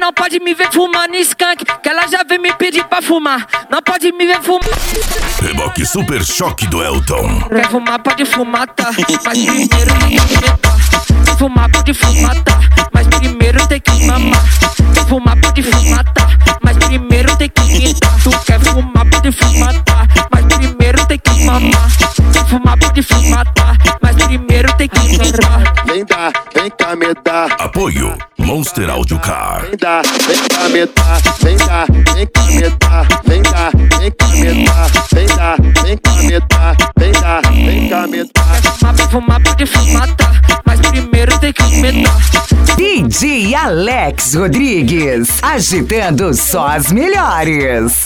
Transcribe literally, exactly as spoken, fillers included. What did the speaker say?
não pode me ver fumando skunk, que ela já vem me pedir pra fumar. Não pode me ver fumar. Reboque Super Choque do Elton. Quer fumar, pode fumar, tá? Mas primeiro tem que metar. Quer fumar, pode fumar, tá? Mas primeiro tem que mamar. Quer fumar, pode fumar, tá? Mas primeiro tem que quitar. Tu quer fumar, pode fumar, tá? Mas primeiro tem que mamar. Quer fumar, pode fumar, tá? Mas primeiro tem que quitar. Vem cá, vem cá me dar. Apoio Monster Audio Car. Vem cá, vem cá me dar. Vem cá, vem cá me dar. Vem cá, vem cá me dar. Vem cá, vem cá me dar. Vem cá, vem cá me dar. Quer fumar, pode fumar, pode fumar, tá? Mas primeiro tem que metar. D J Alex Rodrigues, agitando só as melhores.